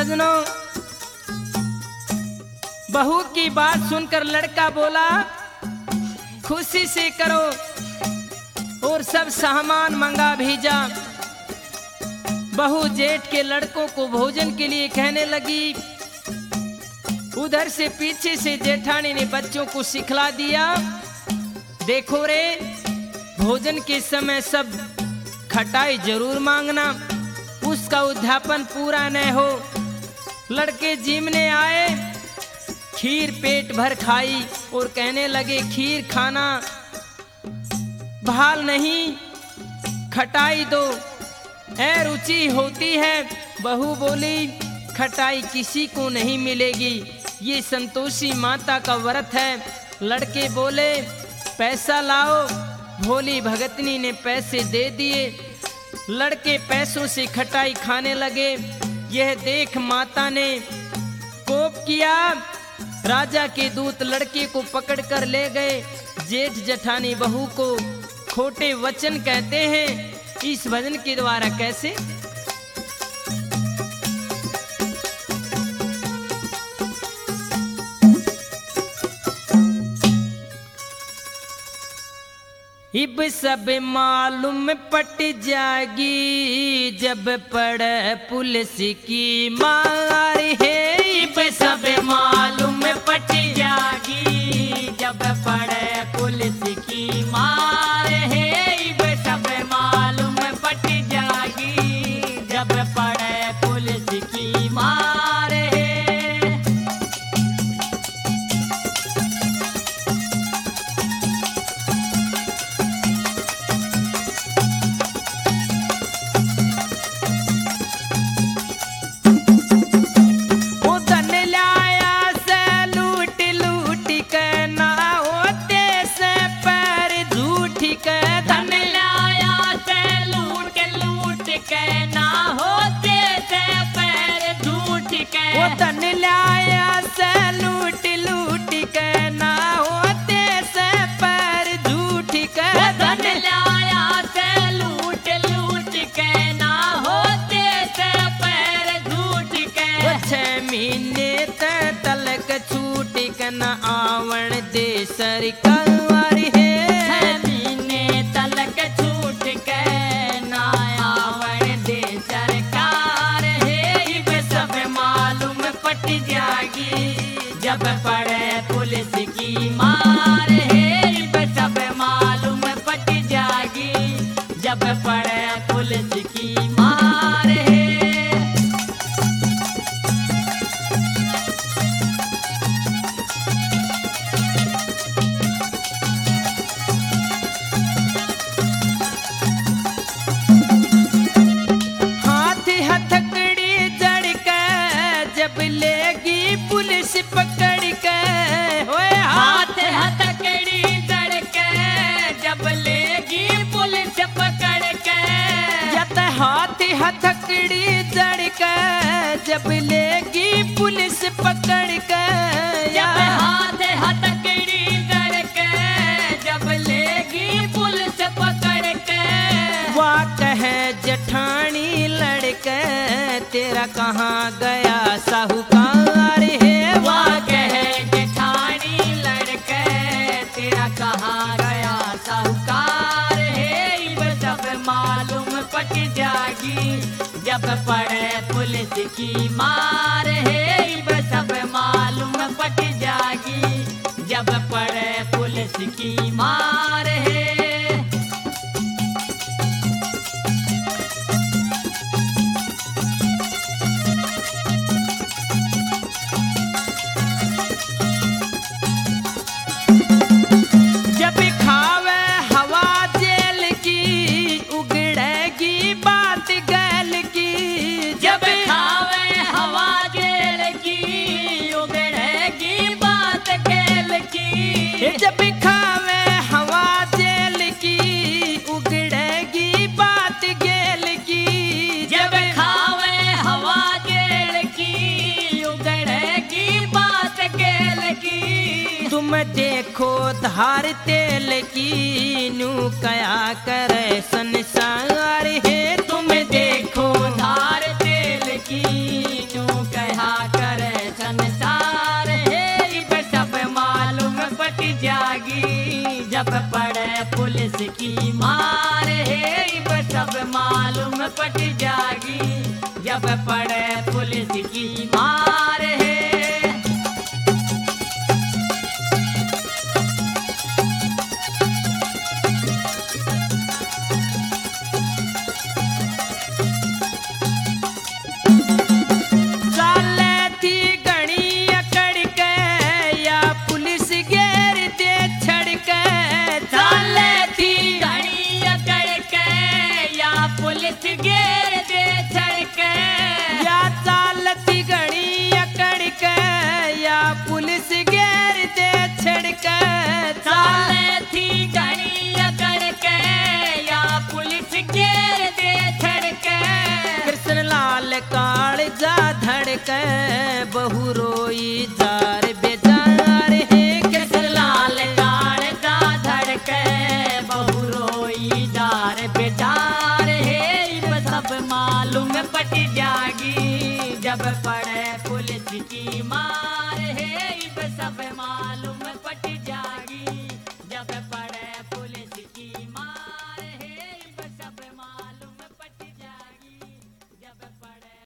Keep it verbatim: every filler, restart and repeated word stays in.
सजनों, बहू की बात सुनकर लड़का बोला खुशी से करो और सब सामान मंगा भेजा। बहू जेठ के लड़कों को भोजन के लिए कहने लगी। उधर से पीछे से जेठानी ने बच्चों को सिखला दिया, देखो रे भोजन के समय सब खटाई जरूर मांगना, उसका उद्यापन पूरा न हो। लड़के जिमने आए, खीर पेट भर खाई और कहने लगे खीर खाना भाल नहीं, खटाई दो, ऐ रुचि होती है। बहू बोली खटाई किसी को नहीं मिलेगी, ये संतोषी माता का व्रत है। लड़के बोले पैसा लाओ। भोली भगतनी ने पैसे दे दिए। लड़के पैसों से खटाई खाने लगे। यह देख माता ने कोप किया। राजा के दूत लड़के को पकड़कर ले गए। जेठ जेठानी बहू को खोटे वचन कहते हैं। इस भजन के द्वारा कैसे? इब सब मालूम पट जागी, जब पड़े पुलिस की मार है। इब सब मालूम पट जागी, जब पड़े पुलिस की मार है। इब सब मालूम पट जागी, जब पड़े पुलिस की मार है। धन लाया से लूट लूट के ना होते से पैर झूठ के। धन लाया से लूट लूट के ना होते से पैर झूठ के। छह महीने तलक छूट के न आवण दे सरकार है। छह महीने तलक छूट के ना आवण दे सरकार है। इब सब मालूम पट जागी, जब पड़े पुलिस की मार है। इब सब मालूम पट जागी, जब पड़े पुलिस की मार है। हाथी हथकड़ी जड़ के जब लेगी पुलिस पकड़ के। ओए हाथ हथकड़ी जड़ के जब लेगी पुलिस पकड़ के। यत हाथी हथकड़ी जड़ के जब लेगी पुलिस पकड़ के। जब हाथ हथकड़ी जड़ के जब लेगी पुलिस पकड़ के। वाह कहे जेठानी लड़के तेरा कहाँ गया साहूकार है। वाह कहे जेठानी लड़के तेरा कहाँ गया साहूकार है। इब सब मालूम पट जागी, जब पड़े पुलिस की मार है। इब सब मालूम पट जागी, जब पड़े पुलिस की मार है। जब खावे हवा जेल की, उगड़ेगी बात गैल की। जब खावे हवा जेल की, उगड़ेगी बात गैल की। जब खावे हवा जेल की, उगड़ेगी बात गैल की। जब खावे हवा जेल की, उगड़ेगी बात गैल की। तुम देखो धार तेल की, नू कया करे संसार है। तुम देखो धार तेल की, नू कया जब पड़े पुलिस की मार है इब सब मालूम पट जागी जब पड़े पुलिस की मार है घेर दे छड़के या चालती घड़ी अकड़ के या पुलिस घेर दे छड़के चाले थी घड़ी अकड़ के या पुलिस घेर दे छड़के कृष्ण लाल काल जा धड़के बहु रोई जार बेजार है कृष्ण लाल काल जा धड़के बहु रोई जार बेजार है सब मालूम पट जागी जब पड़े पुलिस की मार